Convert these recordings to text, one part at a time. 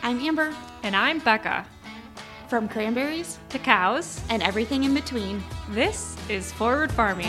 I'm Amber. And I'm Becca. From cranberries to cows and everything in between, this is Forward Farming.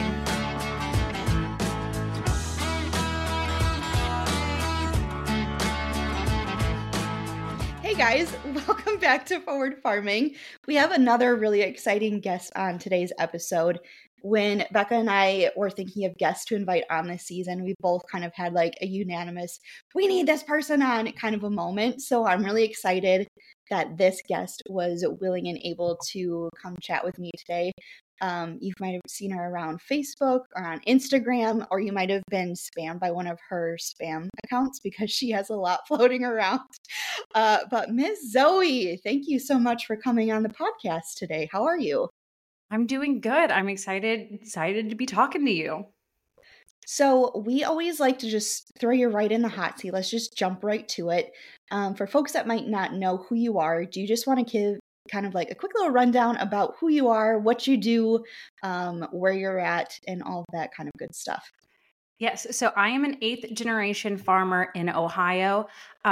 Hey guys, welcome back to Forward Farming. We have another really exciting guest on today's episode. When Becca and I were thinking of guests to invite on this season, we both kind of had like a unanimous, we need this person on kind of a moment. So I'm really excited that this guest was willing and able to come chat with me today. You might have seen her around Facebook or on Instagram, or you might have been spammed by one of her spam accounts because she has a lot floating around. But Miss Zoe, thank you so much for coming on the podcast today. How are you? I'm doing good. I'm excited to be talking to you. So we always like to just throw you right in the hot seat. Let's just jump right to it. For folks that might not know who you are, do you just want to give kind of like a quick little rundown about who you are, what you do, where you're at, and all of that kind of good stuff? Yes. So I am an 8th generation farmer in Ohio.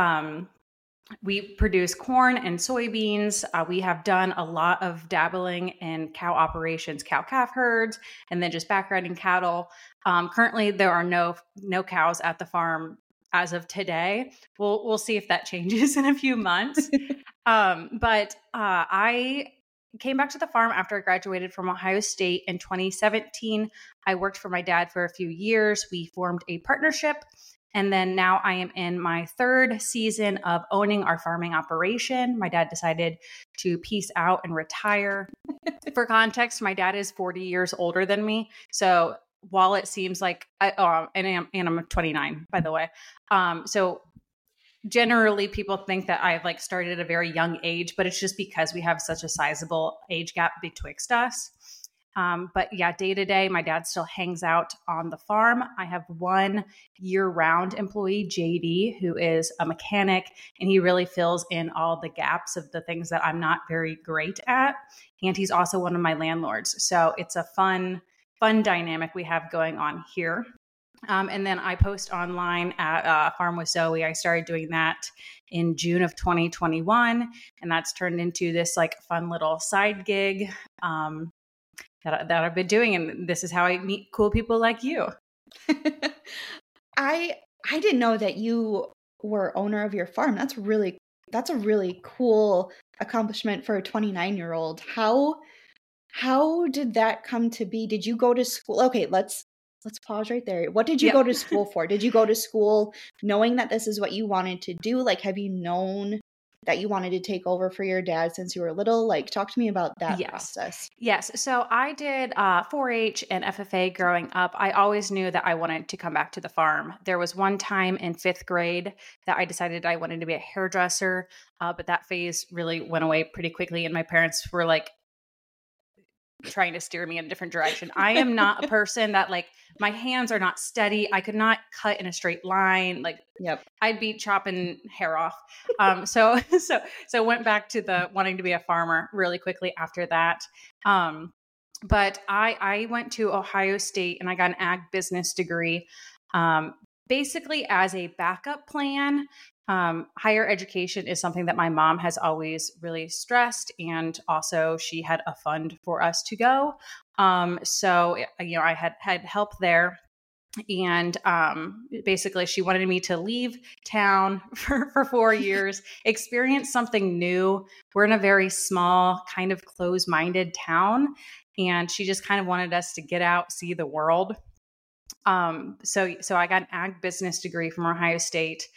We produce corn and soybeans. We have done a lot of dabbling in cow operations, cow-calf herds, and then just backgrounding cattle. Currently, there are no cows at the farm as of today. We'll see if that changes in a few months. But I came back to the farm after I graduated from Ohio State in 2017. I worked for my dad for a few years. We formed a partnership. And then now I am in my 3rd season of owning our farming operation. My dad decided to peace out and retire. For context, my dad is 40 years older than me. So while it seems like, and I'm 29, by the way. So generally people think that I've like started at a very young age, but it's just because we have such a sizable age gap betwixt us. But yeah, day to day, my dad still hangs out on the farm. I have one year-round employee, JD, who is a mechanic, and he really fills in all the gaps of the things that I'm not very great at. And he's also one of my landlords. So it's a fun dynamic we have going on here. And then I post online at Farm with Zoe. I started doing that in June of 2021, and that's turned into this like fun little side gig that I've been doing, and this is how I meet cool people like you. I didn't know that you were owner of your farm. That's a really cool accomplishment for a 29-year-old. How did that come to be? Did you go to school? Okay, let's pause right there. What did you go to school for? Did you go to school knowing that this is what you wanted to do? Like, have you known that you wanted to take over for your dad since you were little? Like, talk to me about that process. Yes. So I did 4-H and FFA growing up. I always knew that I wanted to come back to the farm. There was one time in 5th grade that I decided I wanted to be a hairdresser, but that phase really went away pretty quickly. And my parents were like, trying to steer me in a different direction. I am not a person that like my hands are not steady. I could not cut in a straight line. Like, I'd be chopping hair off. So went back to the wanting to be a farmer really quickly after that. But I went to Ohio State and I got an ag business degree, basically as a backup plan. Higher education is something that my mom has always really stressed. And also she had a fund for us to go. So, I had help there. And basically she wanted me to leave town for 4 years, experience something new. We're in a very small, kind of closed-minded town. And she just kind of wanted us to get out, see the world. So I got an ag business degree from Ohio State.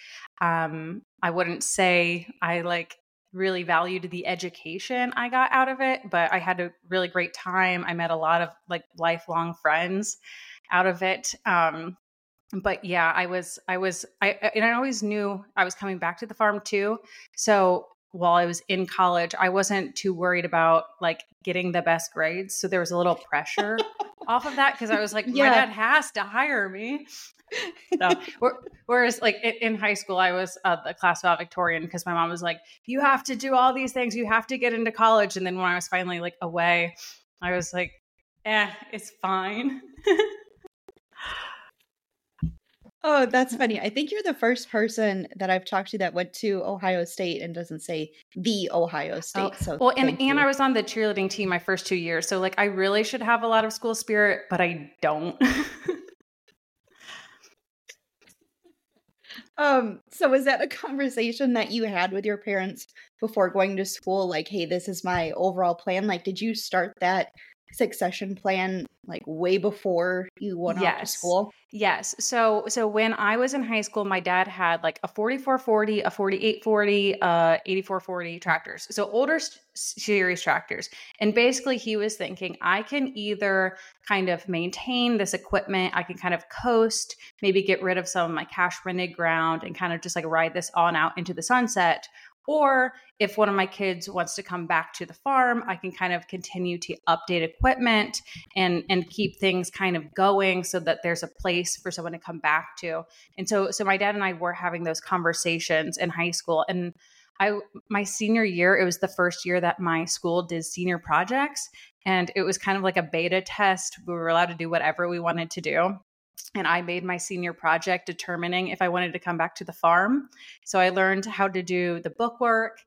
I wouldn't say I like really valued the education I got out of it, but I had a really great time. I met a lot of like lifelong friends out of it. But yeah, I always knew I was coming back to the farm too. So while I was in college, I wasn't too worried about like getting the best grades. So there was a little pressure off of that because I was like, my dad has to hire me. So, whereas like in high school, I was the class valedictorian because my mom was like, you have to do all these things. You have to get into college. And then when I was finally like away, I was like, it's fine. Oh, that's funny. I think you're the first person that I've talked to that went to Ohio State and doesn't say the Ohio Oh, State. So well, thank and you. I was on the cheerleading team my first 2 years. So like I really should have a lot of school spirit, but I don't. So was that a conversation that you had with your parents before going to school? Like, hey, this is my overall plan. Like, did you start that succession plan like way before you went off to Yes. school? Yes. So when I was in high school, my dad had like a 4440, a 4840, 8440 tractors. So older series tractors. And basically he was thinking I can either kind of maintain this equipment, I can kind of coast, maybe get rid of some of my cash rented ground and kind of just like ride this on out into the sunset. Or if one of my kids wants to come back to the farm, I can kind of continue to update equipment and keep things kind of going so that there's a place for someone to come back to. And so my dad and I were having those conversations in high school. And my senior year, it was the first year that my school did senior projects. And it was kind of like a beta test. We were allowed to do whatever we wanted to do. And I made my senior project determining if I wanted to come back to the farm. So I learned how to do the bookwork.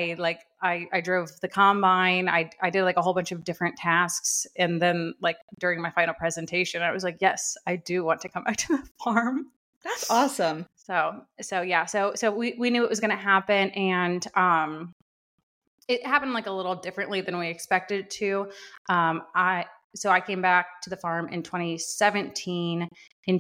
I drove the combine. I did like a whole bunch of different tasks. And then like during my final presentation, I was like, yes, I do want to come back to the farm. That's awesome. So yeah. So we knew it was going to happen. And it happened like a little differently than we expected it to. I came back to the farm in 2017. In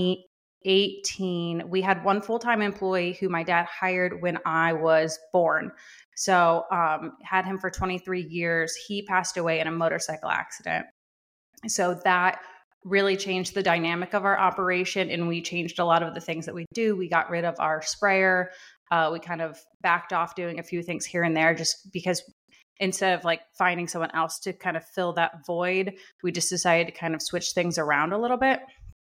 2018, we had one full-time employee who my dad hired when I was born. So had him for 23 years. He passed away in a motorcycle accident. So that really changed the dynamic of our operation, and we changed a lot of the things that we do. We got rid of our sprayer. We kind of backed off doing a few things here and there just because instead of like finding someone else to kind of fill that void, we just decided to kind of switch things around a little bit.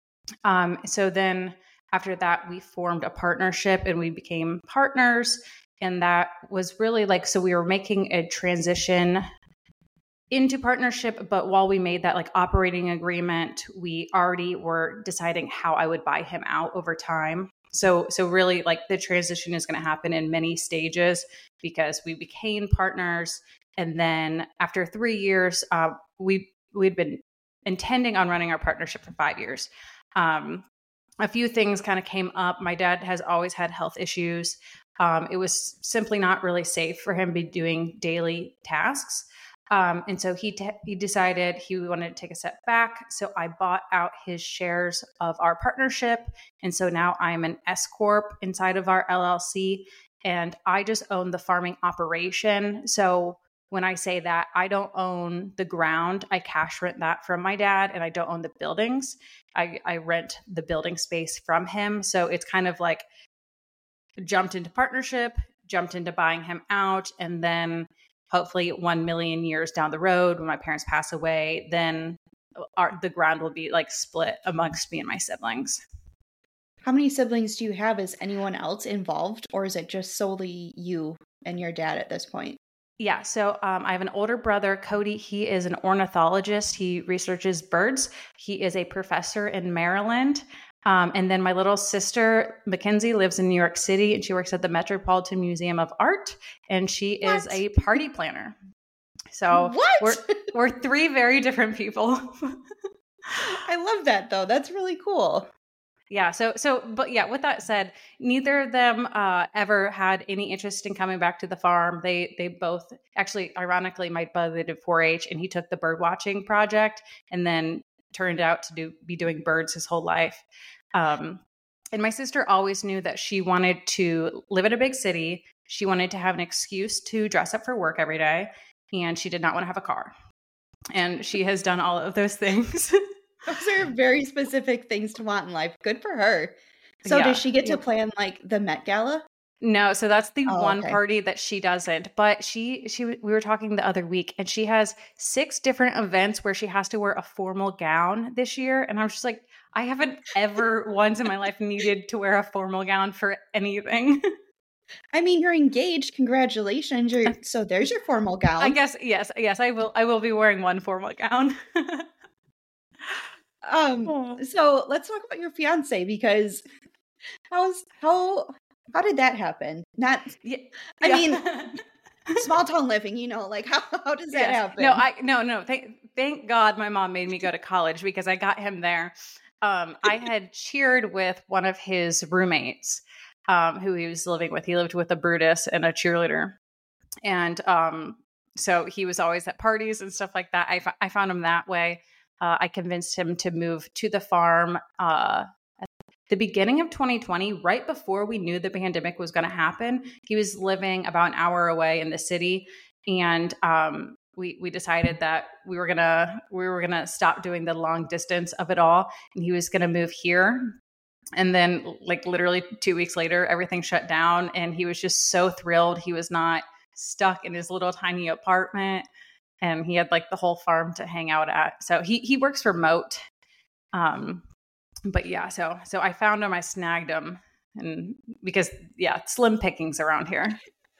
So then after that, we formed a partnership and we became partners. And that was really like, so we were making a transition into partnership. But while we made that like operating agreement, we already were deciding how I would buy him out over time. So really like the transition is going to happen in many stages because we became partners. And then after 3 years, we'd been intending on running our partnership for 5 years. A few things kind of came up. My dad has always had health issues. It was simply not really safe for him to be doing daily tasks. And so he decided he wanted to take a step back. So I bought out his shares of our partnership. And so now I'm an S Corp inside of our LLC, and I just own the farming operation. So when I say that, I don't own the ground. I cash rent that from my dad, and I don't own the buildings. I rent the building space from him. So it's kind of like jumped into partnership, jumped into buying him out, and then hopefully 1 million years down the road when my parents pass away, then the ground will be like split amongst me and my siblings. How many siblings do you have? Is anyone else involved, or is it just solely you and your dad at this point? Yeah. So I have an older brother, Cody. He is an ornithologist. He researches birds. He is a professor in Maryland. And then my little sister, Mackenzie, lives in New York City, and she works at the Metropolitan Museum of Art, and she is a party planner. So we're 3 very different people. I love that though. That's really cool. Yeah. But yeah, with that said, neither of them ever had any interest in coming back to the farm. They both actually, ironically, my brother did 4-H and he took the bird watching project and then turned out to be doing birds his whole life. And my sister always knew that she wanted to live in a big city. She wanted to have an excuse to dress up for work every day, and she did not want to have a car. And she has done all of those things. Those are very specific things to want in life. Good for her. So does she get to plan like the Met Gala? No, so that's the one party that she doesn't. But we were talking the other week, and she has 6 different events where she has to wear a formal gown this year. And I'm just like, I haven't ever once in my life needed to wear a formal gown for anything. I mean, you're engaged. Congratulations. So there's your formal gown. I guess, yes, I will be wearing one formal gown. So let's talk about your fiance, because how did that happen? Not, Yeah. I Yeah. mean, small town living, like how does that Yes. happen? No. Thank God my mom made me go to college because I got him there. I had cheered with one of his roommates, who he was living with. He lived with a Brutus and a cheerleader. And so he was always at parties and stuff like that. I found him that way. I convinced him to move to the farm the beginning of 2020, right before we knew the pandemic was going to happen. He was living about an hour away in the city, and we decided that we were gonna stop doing the long distance of it all, and he was gonna move here. And then, like, literally 2 weeks later, everything shut down, and he was just so thrilled. He was not stuck in his little tiny apartment, and he had like the whole farm to hang out at. So he works remote. But yeah, so I found him, I snagged him, and because slim pickings around here.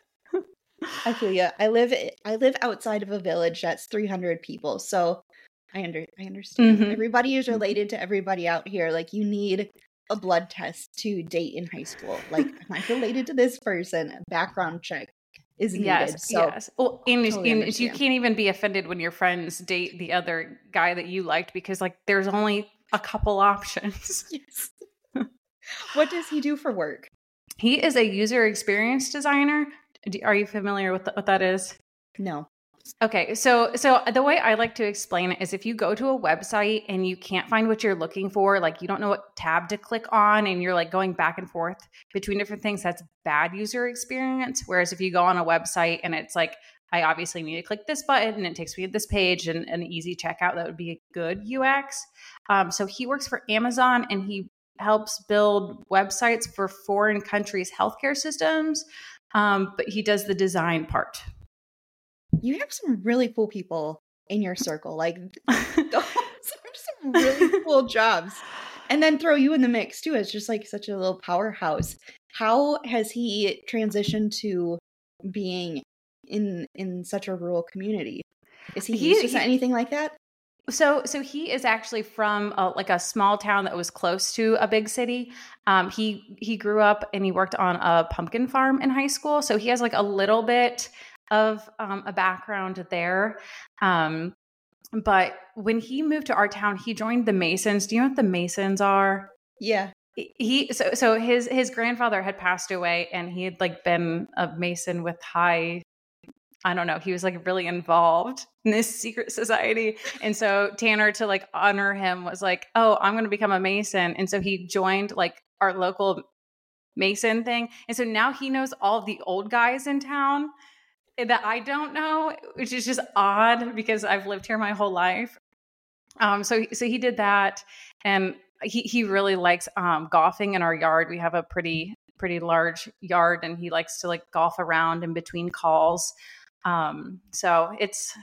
I feel you. I live outside of a village that's 300 people, so I understand. Mhm. Everybody is related to everybody out here. Like, you need a blood test to date in high school. Like, am I related to this person? A background check is needed. So Yes. Well, and totally you understand. can't even be offended when your friends date the other guy that you liked, because like there's only a couple options. Yes. What does he do for work? He is a user experience designer. Are you familiar with what that is? No. Okay, so the way I like to explain it is, if you go to a website and you can't find what you're looking for, like you don't know what tab to click on, and you're like going back and forth between different things, that's bad user experience. Whereas if you go on a website and it's like, I obviously need to click this button and it takes me to this page and an easy checkout, that would be a good UX. So he works for Amazon, and he helps build websites for foreign countries' healthcare systems, but he does the design part. You have some really cool people in your circle. Like, those are some really cool jobs. And then throw you in the mix too. It's just like such a little powerhouse. How has he transitioned to being in such a rural community? Is he used to anything like that? So he is actually from like a small town that was close to a big city. He grew up and he worked on a pumpkin farm in high school. So he has like a little bit of a background there. But when he moved to our town, he joined the Masons. Do you know what the Masons are? Yeah. So his grandfather had passed away, and he had like been a Mason with high, I don't know, he was like really involved in this secret society. And so Tanner, to like honor him, was like, oh, I'm going to become a Mason. And so he joined like our local Mason thing. And so now he knows all of the old guys in town that I don't know, which is just odd because I've lived here my whole life. So he did that, and he really likes golfing in our yard. We have a pretty large yard, and he likes to like golf around in between calls. So it's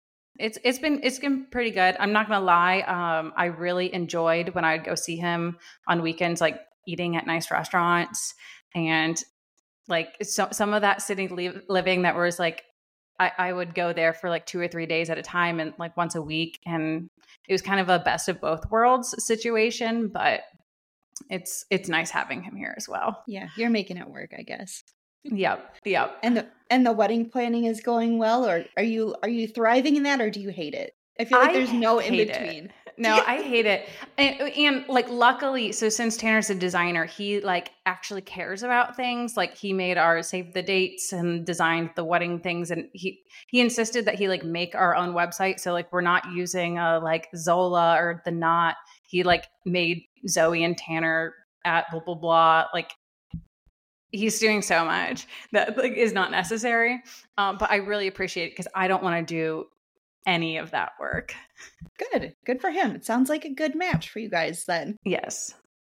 been pretty good. I'm not gonna lie. I really enjoyed when I'd go see him on weekends, like eating at nice restaurants, and like some of that city living that was like, I would go there for like 2 or 3 days at a time, and like once a week. And it was kind of a best of both worlds situation, but it's nice having him here as well. Yeah. You're making it work, I guess. Yep. And the wedding planning is going well, or are you thriving in that, or do you hate it? I feel like there's no in between. No, I hate it. And like, luckily, so since Tanner's a designer, he like actually cares about things. Like, he made our save the dates and designed the wedding things. And he insisted that he like make our own website. So like, we're not using like Zola or The Knot. He like made Zoe and Tanner at blah, blah, blah. Like, he's doing so much that like is not necessary. But I really appreciate it, because I don't want to do any of that work. Good for him. It sounds like a good match for you guys then. Yes.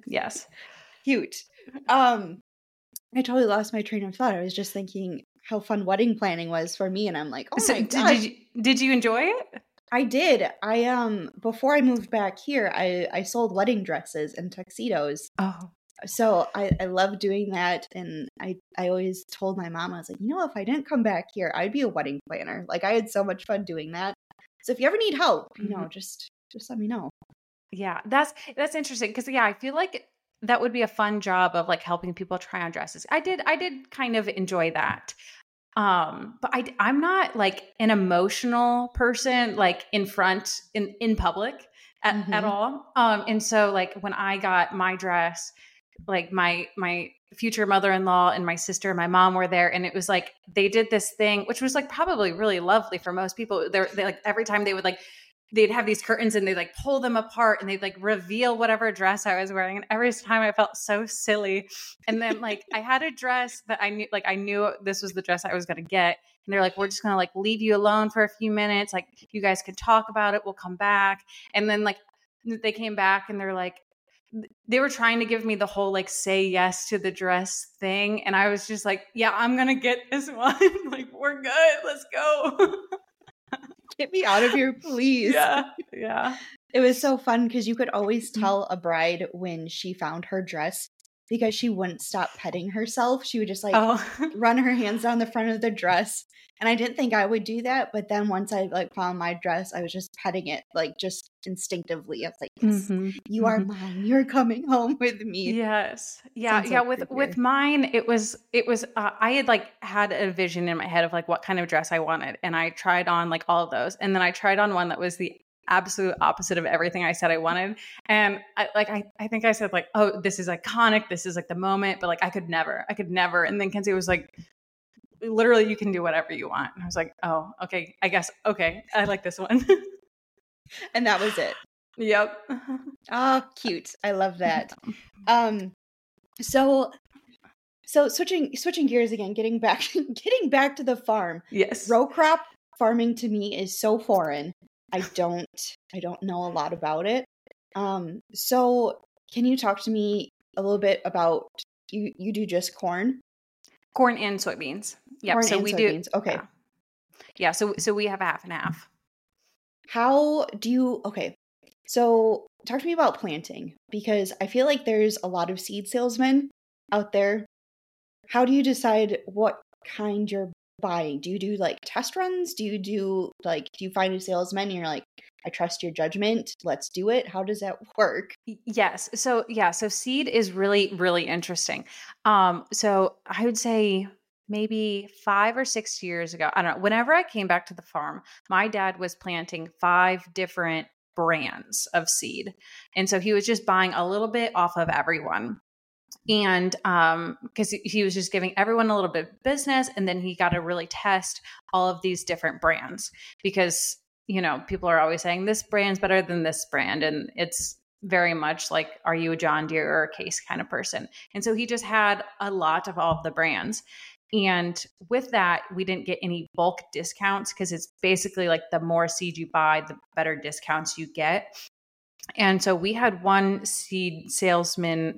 Cute. I totally lost my train of thought. I was just thinking how fun wedding planning was for me, and I'm like, oh my gosh. Did you enjoy it? I did. I before I moved back here, I sold wedding dresses and tuxedos. Oh. So I love doing that, and I always told my mom, I was like, if I didn't come back here, I'd be a wedding planner. Like, I had so much fun doing that. So if you ever need help, just let me know. Yeah, that's interesting because yeah, I feel like that would be a fun job of like helping people try on dresses. I did kind of enjoy that. But I'm not like an emotional person like in public at Mm-hmm. all. And so like when I got my dress, like my future mother-in-law and my sister and my mom were there, and it was like they did this thing which was like probably really lovely for most people. They like every time they would like they'd have these curtains and they'd like pull them apart and they'd like reveal whatever dress I was wearing. And every time I felt so silly. And then like I had a dress that I knew this was the dress I was going to get. And they're like, we're just going to like leave you alone for a few minutes. Like you guys can talk about it. We'll come back. And then like they came back and they're like, they were trying to give me the whole like say yes to the dress thing. And I was just like, yeah, I'm going to get this one. Like, we're good. Let's go. Get me out of here, please. Yeah. Yeah. It was so fun because you could always Mm-hmm. tell a bride when she found her dress because she wouldn't stop petting herself. She would just like Oh, run her hands down the front of the dress. And I didn't think I would do that, but then once I like found my dress, I was just petting it like just instinctively. I was like, yes, hmm you are mine. You're coming home with me. yes, yeah, Sounds so yeah. cute With here. mine, it was I had like had a vision in my head of like what kind of dress I wanted, and I tried on like all of those, and then I tried on one that was the absolute opposite of everything I said I wanted, and I think I said like, oh, this is iconic, this is like the moment, but like I could never, and then Kenzie was like, literally, you can do whatever you want, and I was like, oh, okay, I guess, okay, I like this one. And that was it. Yep. Oh, cute. I love that. So switching gears again, getting back to the farm. Yes. Row crop farming to me is so foreign. I don't know a lot about it. So can you talk to me a little bit about you do just corn? Corn and soybeans. Yep. Corn So and we soybeans. do. Okay. Yeah. So we have a half and half. How do you okay. So talk to me about planting because I feel like there's a lot of seed salesmen out there. How do you decide what kind you're buying? Do you do like test runs? Do you find a salesman and you're like, I trust your judgment, let's do it? How does that work? Yes. So yeah. So seed is really, really interesting. So I would say maybe 5 or 6 years ago, I don't know, whenever I came back to the farm, my dad was planting 5 different brands of seed. And so he was just buying a little bit off of everyone. And because he was just giving everyone a little bit of business, and then he got to really test all of these different brands because people are always saying this brand's better than this brand, and it's very much like, are you a John Deere or a Case kind of person? And so he just had a lot of all of the brands. And with that, we didn't get any bulk discounts because it's basically like the more seed you buy, the better discounts you get. And so we had one seed salesman,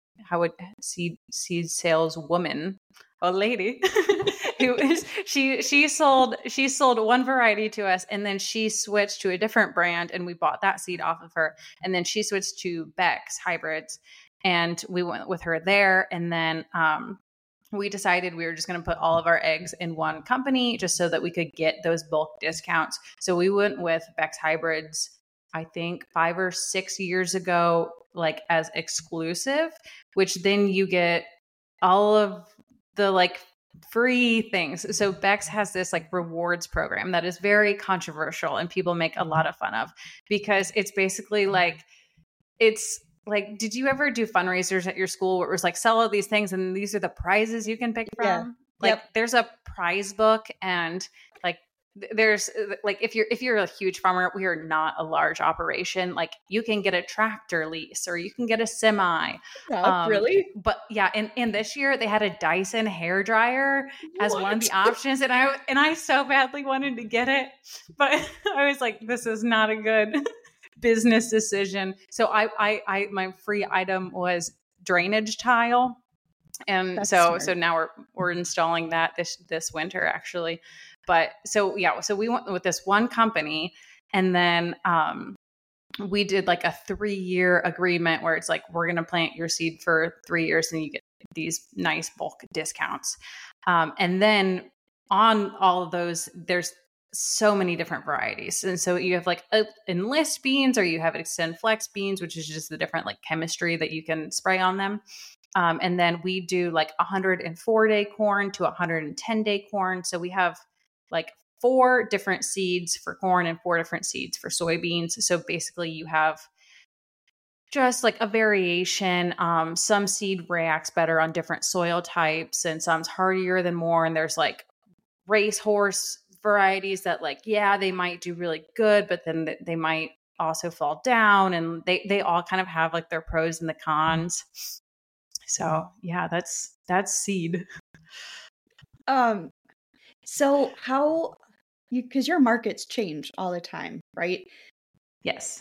seed saleswoman, a lady who is she sold one variety to us, and then she switched to a different brand, and we bought that seed off of her, and then she switched to Beck's hybrids, and we went with her there, and then we decided we were just going to put all of our eggs in one company just so that we could get those bulk discounts. So we went with Beck's hybrids, I think 5 or 6 years ago, like as exclusive, which then you get all of the like free things. So Beck's has this like rewards program that is very controversial and people make a lot of fun of because it's basically like, it's like, did you ever do fundraisers at your school where it was like, sell all these things and these are the prizes you can pick from? Yeah. Like Yep. there's a prize book, and like there's like, if you're a huge farmer, we are not a large operation. Like you can get a tractor lease or you can get a semi. Really? But yeah, and this year they had a Dyson hair dryer as one of the options, and I so badly wanted to get it, but I was like, this is not a good business decision. So I my free item was drainage tile. And That's so smart. now we're installing that this winter actually. But so yeah, so we went with this one company, and then we did like a 3-year agreement where it's like, we're going to plant your seed for 3 years and you get these nice bulk discounts. And then on all of those, there's so many different varieties. And so you have like enlist beans, or you have extend flex beans, which is just the different like chemistry that you can spray on them. And then we do like 104-day corn to 110-day corn. So we have like 4 different seeds for corn and 4 different seeds for soybeans. So basically you have just like a variation. Some seed reacts better on different soil types, and some's hardier than more. And there's like racehorse varieties that like, yeah, they might do really good, but then they might also fall down, and they all kind of have like their pros and the cons. So yeah, that's seed. So how you, because your markets change all the time, right? Yes.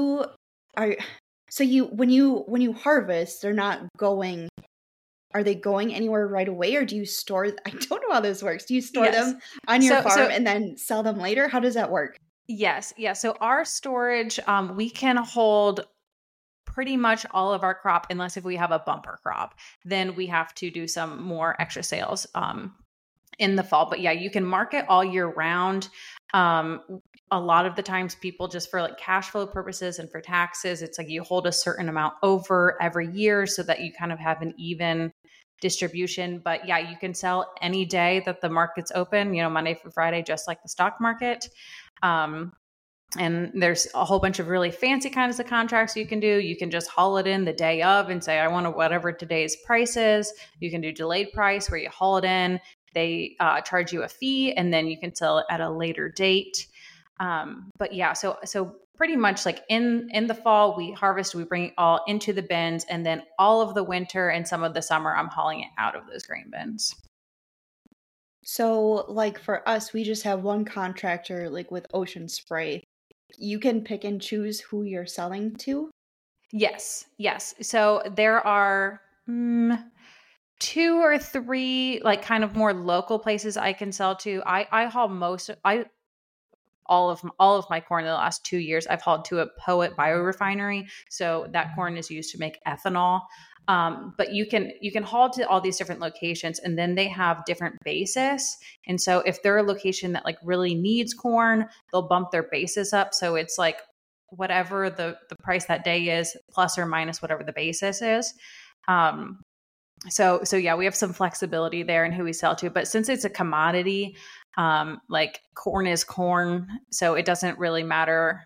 So when you harvest, they're not going, are they going anywhere right away, or do you store, I don't know how this works. Do you store them on your farm and then sell them later? How does that work? Yes. Yeah. So our storage, we can hold pretty much all of our crop, unless if we have a bumper crop, then we have to do some more extra sales in the fall. But yeah, you can market all year round. A lot of the times people just for like cash flow purposes and for taxes, it's like you hold a certain amount over every year so that you kind of have an even distribution. But yeah, you can sell any day that the market's open, Monday through Friday, just like the stock market. And there's a whole bunch of really fancy kinds of contracts you can do. You can just haul it in the day of and say, I want whatever today's price is. You can do delayed price where you haul it in. They charge you a fee, and then you can sell it at a later date. But yeah, so pretty much like in the fall, we harvest, we bring it all into the bins, and then all of the winter and some of the summer, I'm hauling it out of those grain bins. So like for us, we just have one contractor, like with Ocean Spray. You can pick and choose who you're selling to? Yes. So there are 2 or 3 like kind of more local places I can sell to. I haul all of my corn in the last 2 years. I've hauled to a Poet biorefinery. So that corn is used to make ethanol. But you can haul to all these different locations, and then they have different basis. And so if they're a location that like really needs corn, they'll bump their basis up. So it's like whatever the price that day is, plus or minus whatever the basis is. So yeah, we have some flexibility there in who we sell to, but since it's a commodity, like corn is corn, so it doesn't really matter.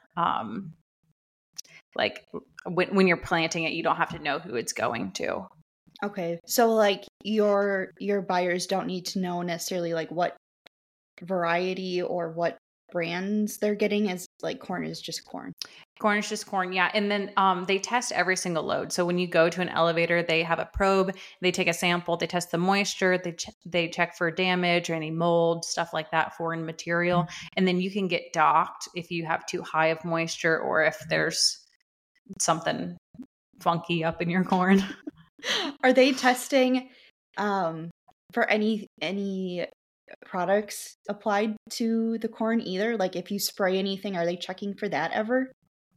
Like when you're planting it, you don't have to know who it's going to. Okay. So like your buyers don't need to know necessarily like what variety or what brands they're getting, as like corn is just corn. Corn is just corn, yeah. And then they test every single load. So when you go to an elevator, they have a probe, they take a sample, they test the moisture, they check for damage or any mold, stuff like that, foreign material. And then you can get docked if you have too high of moisture or if there's something funky up in your corn. Are they testing for any products applied to the corn either? Like if you spray anything, are they checking for that ever?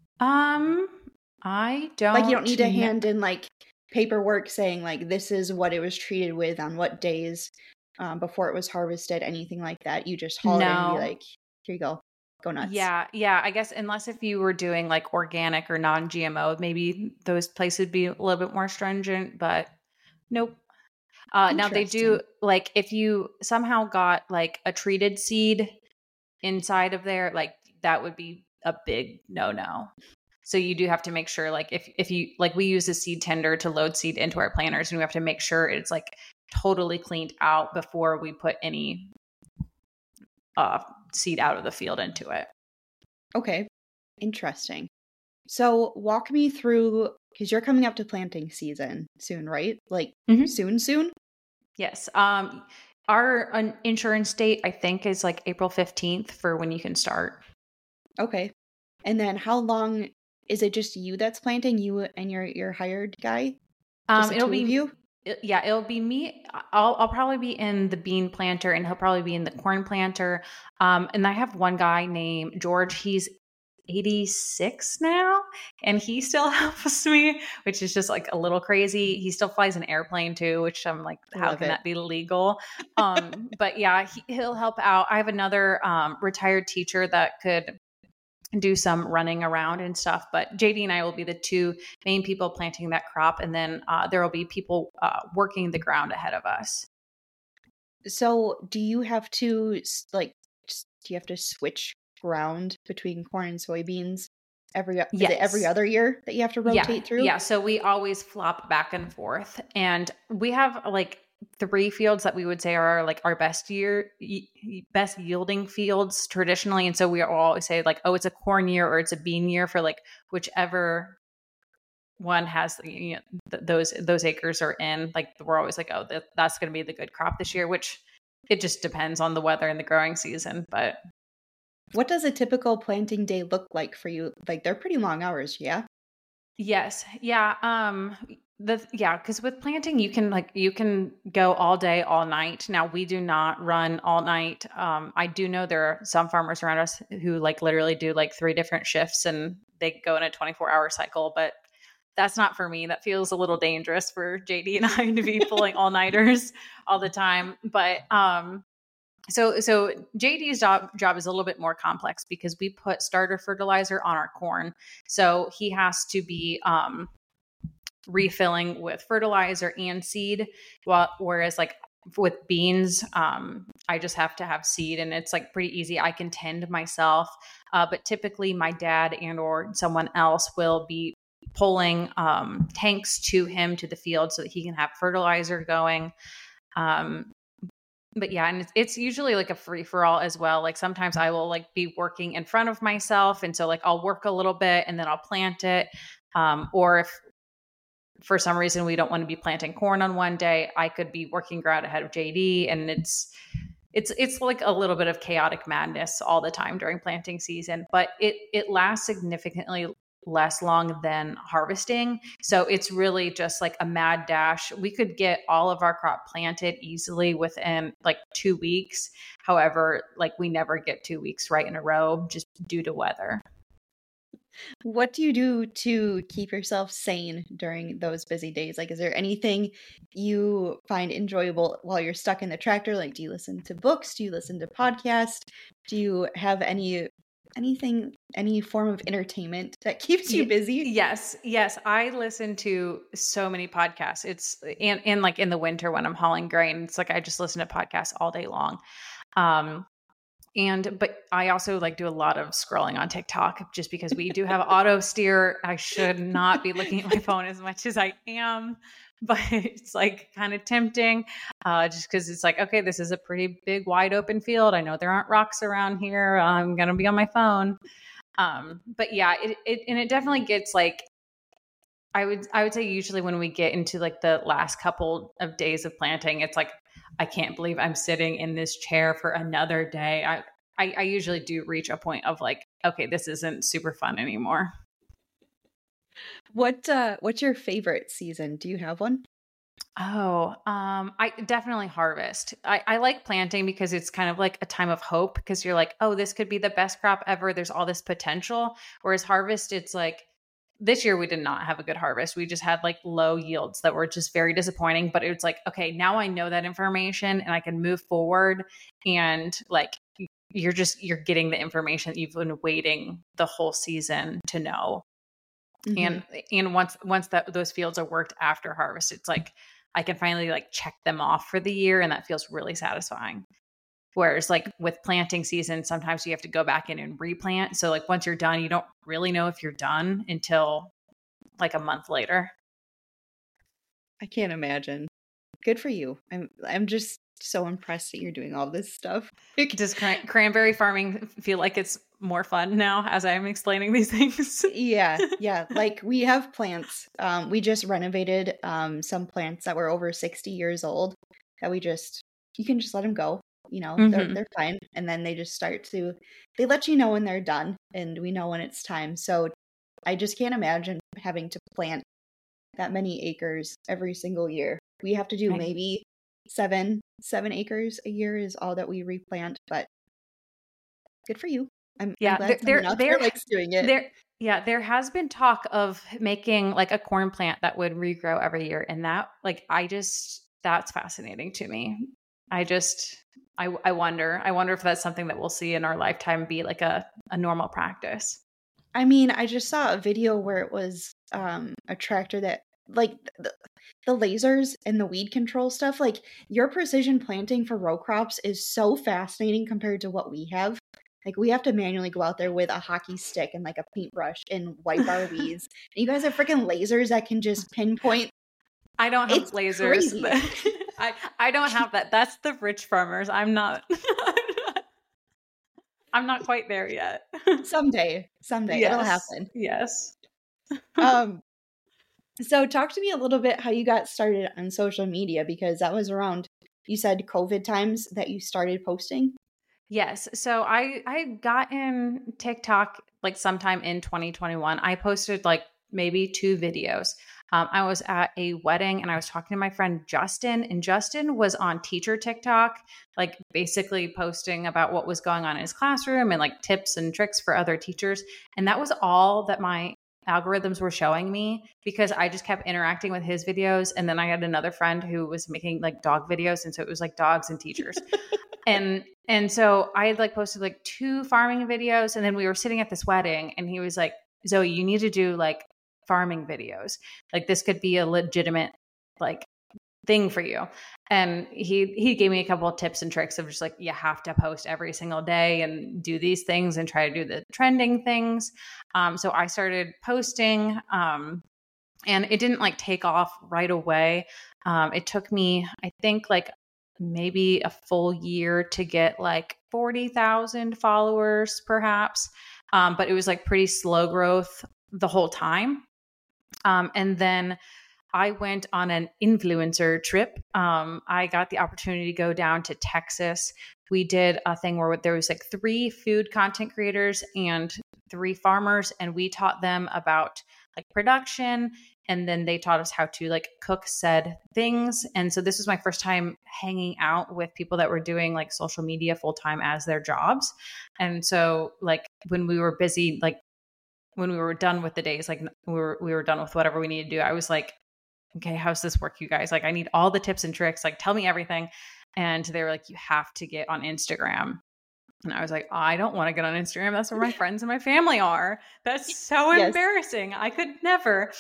I don't. Like you don't need to hand in like paperwork saying like this is what it was treated with on what days before it was harvested, anything like that. You just haul it in and be like, here you go. Go nuts. Yeah. I guess unless if you were doing like organic or non-GMO, maybe those places would be a little bit more stringent, but nope. Now they do, like if you somehow got like a treated seed inside of there, like that would be a big no. So you do have to make sure, like if you, like we use a seed tender to load seed into our planters, and we have to make sure it's like totally cleaned out before we put any seed out of the field into it. Okay. Interesting. So walk me through, because you're coming up to planting season soon, right? Like soon? Yes. Our insurance date, I think, is like April 15th for when you can start. Okay. And then how long, is it just you that's planting, you and your hired guy? It'll be you. Yeah, it'll be me. I'll probably be in the bean planter, and he'll probably be in the corn planter. And I have one guy named George. He's 86 now, and he still helps me, which is just like a little crazy. He still flies an airplane too, which I'm like, how Love can it. that be legal? But yeah, he'll help out. I have another retired teacher that could do some running around and stuff, but JD and I will be the two main people planting that crop, and then there will be people working the ground ahead of us. So do you have to switch ground between corn and soybeans is it every Yes. other year that you have to rotate through? Yeah. So we always flop back and forth, and we have like 3 fields that we would say are like our best yielding fields traditionally. And so we always say like, oh, it's a corn year or it's a bean year for like whichever one has those acres are in. Like we're always like, oh, that's going to be the good crop this year, which it just depends on the weather and the growing season. But What does a typical planting day look like for you? Like they're pretty long hours, yeah? yes. Yeah. Because with planting, you can go all day, all night. Now we do not run all night. I do know there are some farmers around us who like literally do like 3 different shifts and they go in a 24-hour cycle, but that's not for me. That feels a little dangerous for JD and I to be pulling all nighters all the time. But so JD's job is a little bit more complex because we put starter fertilizer on our corn. So he has to be refilling with fertilizer and seed. Whereas like with beans, I just have to have seed, and it's like pretty easy. I can tend myself, but typically my dad and or someone else will be pulling tanks to him to the field so that he can have fertilizer going. But yeah, and it's usually like a free for all as well. Like sometimes I will like be working in front of myself, and so like I'll work a little bit and then I'll plant it. Or if for some reason we don't want to be planting corn on one day, I could be working ground ahead of JD, and it's like a little bit of chaotic madness all the time during planting season, but it lasts significantly less long than harvesting. So it's really just like a mad dash. We could get all of our crop planted easily within like 2 weeks. However, like we never get 2 weeks right in a row just due to weather. What do you do to keep yourself sane during those busy days? Like, is there anything you find enjoyable while you're stuck in the tractor? Like, do you listen to books? Do you listen to podcasts? Do you have any form of entertainment that keeps you busy? Yes. I listen to so many podcasts. It's and like in the winter when I'm hauling grain, it's like I just listen to podcasts all day long. But I also like do a lot of scrolling on TikTok just because we do have auto steer. I should not be looking at my phone as much as I am, but it's like kind of tempting just because it's like, okay, this is a pretty big, wide open field. I know there aren't rocks around here. I'm going to be on my phone. But yeah, it definitely gets like, I would say usually when we get into like the last couple of days of planting, it's like, I can't believe I'm sitting in this chair for another day. I usually do reach a point of like, okay, this isn't super fun anymore. What's your favorite season? Do you have one? Oh, I definitely harvest. I like planting because it's kind of like a time of hope because you're like, oh, this could be the best crop ever. There's all this potential. Whereas harvest, it's like, this year we did not have a good harvest. We just had like low yields that were just very disappointing. But it's like, okay, now I know that information and I can move forward. And like you're getting the information that you've been waiting the whole season to know. Mm-hmm. And once those fields are worked after harvest, it's like I can finally like check them off for the year, and that feels really satisfying. Whereas like with planting season, sometimes you have to go back in and replant. So like once you're done, you don't really know if you're done until like a month later. I can't imagine. Good for you. I'm just so impressed that you're doing all this stuff. Does cranberry farming feel like it's more fun now as I'm explaining these things? Yeah. Like we have plants. We just renovated some plants that were over 60 years old that you can just let them go. You know, they're fine. And then they just they let you know when they're done, and we know when it's time. So I just can't imagine having to plant that many acres every single year. We have to do maybe 7 acres a year is all that we replant, but good for you. I'm Yeah, glad someone out there likes doing it. there has been talk of making like a corn plant that would regrow every year, and that like that's fascinating to me. I wonder if that's something that we'll see in our lifetime be like a normal practice. I mean, I just saw a video where it was a tractor that like the lasers and the weed control stuff, like your precision planting for row crops is so fascinating compared to what we have. Like we have to manually go out there with a hockey stick and like a paintbrush and wipe our weeds. And you guys have freaking lasers that can just pinpoint. I don't have It's lasers. crazy. I don't have that. That's the rich farmers. I'm not I'm not quite there yet. Someday Yes. it'll happen. Yes. So talk to me a little bit how you got started on social media, because that was around, you said COVID times that you started posting. Yes. So I got in TikTok like sometime in 2021. I posted like maybe 2 videos. I was at a wedding and I was talking to my friend Justin, and Justin was on teacher TikTok, like basically posting about what was going on in his classroom and like tips and tricks for other teachers. And that was all that my algorithms were showing me, because I just kept interacting with his videos. And then I had another friend who was making like dog videos. And so it was like dogs and teachers. And so I had like posted like 2 farming videos, and then we were sitting at this wedding and he was like, Zoe, you need to do like farming videos. Like this could be a legitimate like thing for you. And he gave me a couple of tips and tricks of just like, you have to post every single day and do these things and try to do the trending things. So I started posting, and it didn't like take off right away. It took me, I think like maybe a full year to get like 40,000 followers perhaps. But it was like pretty slow growth the whole time. And then I went on an influencer trip. I got the opportunity to go down to Texas. We did a thing where there was like 3 food content creators and 3 farmers, and we taught them about like production, and then they taught us how to like cook said things. And so this was my first time hanging out with people that were doing like social media full time as their jobs. And so like when we were busy, like when we were done with the days, like we were done with whatever we needed to do, I was like, okay, how's this work, you guys? Like, I need all the tips and tricks. Like, tell me everything. And they were like, you have to get on Instagram. And I was like, I don't want to get on Instagram. That's where my friends and my family are. That's so embarrassing. I could never.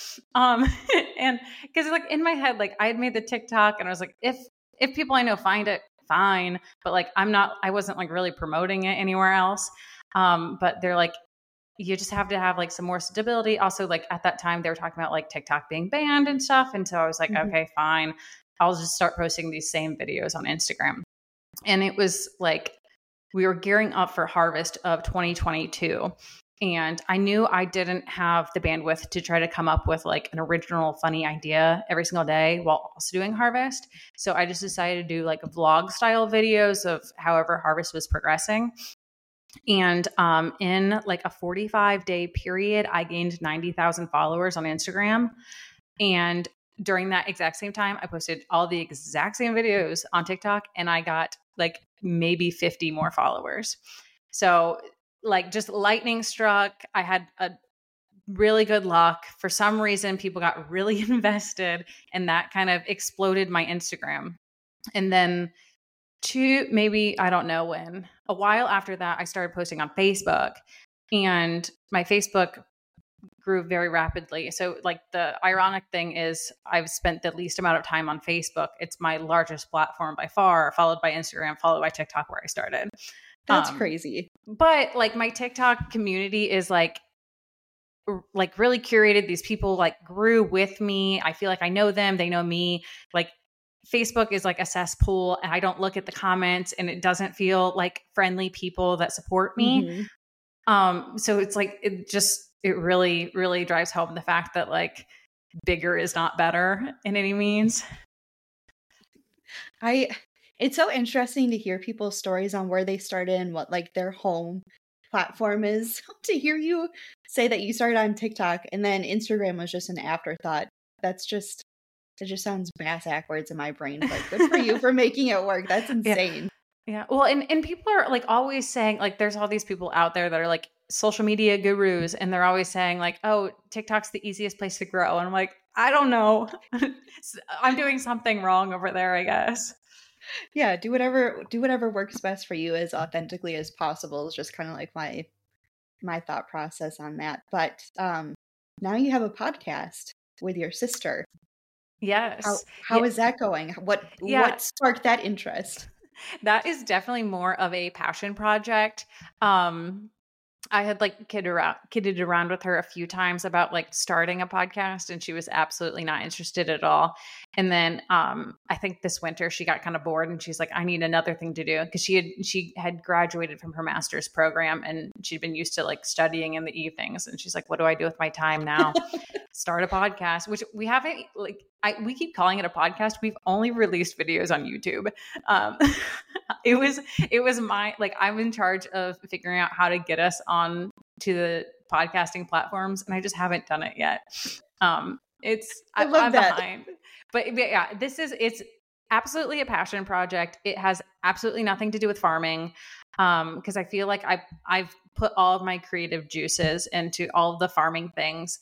And because like in my head, like I had made the TikTok and I was like, if people I know find it, fine. But like, I wasn't like really promoting it anywhere else. But they're like, you just have to have like some more stability. Also, like at that time, they were talking about like TikTok being banned and stuff. And so I was like, okay, fine. I'll just start posting these same videos on Instagram. And it was like, we were gearing up for harvest of 2022. And I knew I didn't have the bandwidth to try to come up with like an original funny idea every single day while also doing harvest. So I just decided to do like vlog style videos of however harvest was progressing. And in like a 45-day period, I gained 90,000 followers on Instagram. And during that exact same time, I posted all the exact same videos on TikTok, and I got like maybe 50 more followers. So like just lightning struck. I had a really good luck. For some reason, people got really invested, and that kind of exploded my Instagram. And then maybe, I don't know when, a while after that, I started posting on Facebook, and my Facebook grew very rapidly. So like the ironic thing is I've spent the least amount of time on Facebook. It's my largest platform by far, followed by Instagram, followed by TikTok, where I started. That's crazy. But like my TikTok community is like really curated. These people like grew with me. I feel like I know them. They know me. Like Facebook is like a cesspool, and I don't look at the comments, and it doesn't feel like friendly people that support me. So it's like, it really, really drives home the fact that like bigger is not better in any means. It's so interesting to hear people's stories on where they started and what like their home platform is. To hear you say that you started on TikTok and then Instagram was just an afterthought. It just sounds bass backwards in my brain, but good for you for making it work. That's insane. Yeah. Well, and people are like always saying, like, there's all these people out there that are like social media gurus, and they're always saying, like, oh, TikTok's the easiest place to grow. And I'm like, I don't know. I'm doing something wrong over there, I guess. Yeah, do whatever works best for you as authentically as possible is just kind of like my thought process on that. But now you have a podcast with your sister. Yes. How is that going? What sparked that interest? That is definitely more of a passion project. I had like kidded around with her a few times about like starting a podcast, and she was absolutely not interested at all. And then I think this winter she got kind of bored, and she's like, I need another thing to do, because she had graduated from her master's program, and she'd been used to like studying in the evenings. And she's like, what do I do with my time now? Start a podcast, which we haven't we keep calling it a podcast. We've only released videos on YouTube. It was my, like, I'm in charge of figuring out how to get us on to the podcasting platforms, and I just haven't done it yet. I'm behind, but yeah, it's absolutely a passion project. It has absolutely nothing to do with farming. Because I feel like I've put all of my creative juices into all of the farming things.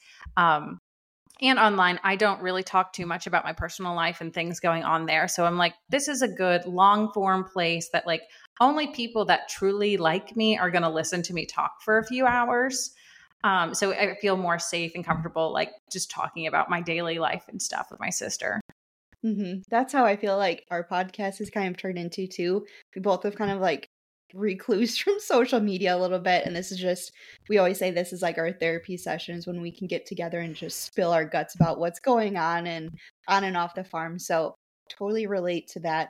And online, I don't really talk too much about my personal life and things going on there. So I'm like, this is a good long form place that like only people that truly like me are going to listen to me talk for a few hours. So I feel more safe and comfortable, like just talking about my daily life and stuff with my sister. Mm-hmm. That's how I feel like our podcast is kind of turned into too. We both have kind of like recluse from social media a little bit, and this is just, we always say this is like our therapy sessions when we can get together and just spill our guts about what's going on and off the farm. So totally relate to that.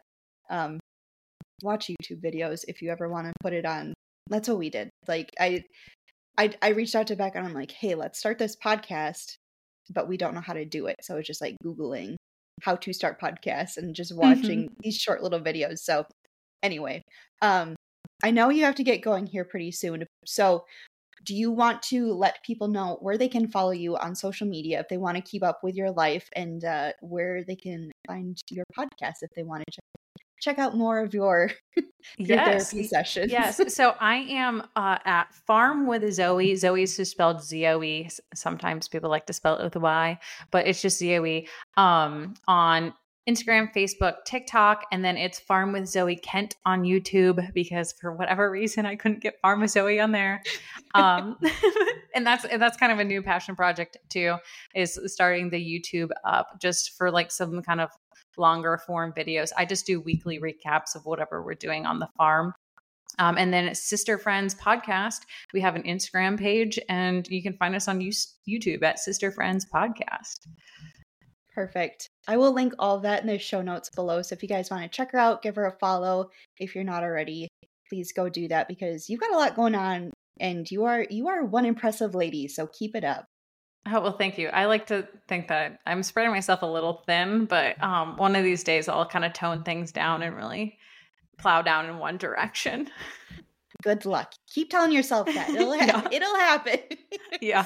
Watch YouTube videos if you ever want to put it on. That's what we did. Like I reached out to Becca and I'm like, hey, let's start this podcast, but we don't know how to do it. So it's just like Googling how to start podcasts and just watching these short little videos. So anyway, I know you have to get going here pretty soon. So do you want to let people know where they can follow you on social media if they want to keep up with your life, and where they can find your podcast if they want to check out more of your therapy sessions? Yes. So I am at Farm with Zoe. Zoe is spelled Zoe. Sometimes people like to spell it with a Y, but it's just Zoe on Instagram, Facebook, TikTok, and then it's Farm with Zoe Kent on YouTube, because for whatever reason I couldn't get Farm with Zoe on there. And that's kind of a new passion project too, is starting the YouTube up just for like some kind of longer form videos. I just do weekly recaps of whatever we're doing on the farm. And then Sister Friends Podcast, we have an Instagram page, and you can find us on YouTube at Sister Friends Podcast. Perfect. I will link all of that in the show notes below. So if you guys want to check her out, give her a follow. If you're not already, please go do that, because you've got a lot going on, and you are one impressive lady. So keep it up. Oh, well, thank you. I like to think that I'm spreading myself a little thin, but one of these days I'll kind of tone things down and really plow down in one direction. Good luck. Keep telling yourself that. It'll happen. Yeah.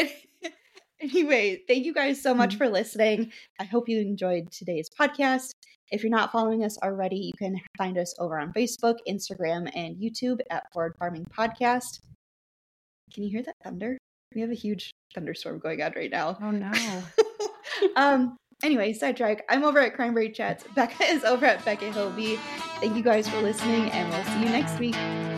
Anyway, thank you guys so much for listening. I hope you enjoyed today's podcast. If you're not following us already, you can find us over on Facebook, Instagram, and YouTube at Forward Farming Podcast. Can you hear that thunder? We have a huge thunderstorm going on right now. Oh, no. Anyway, sidetrack. I'm over at Cranberry Chats. Becca is over at Becca Hilby. Thank you guys for listening, and we'll see you next week.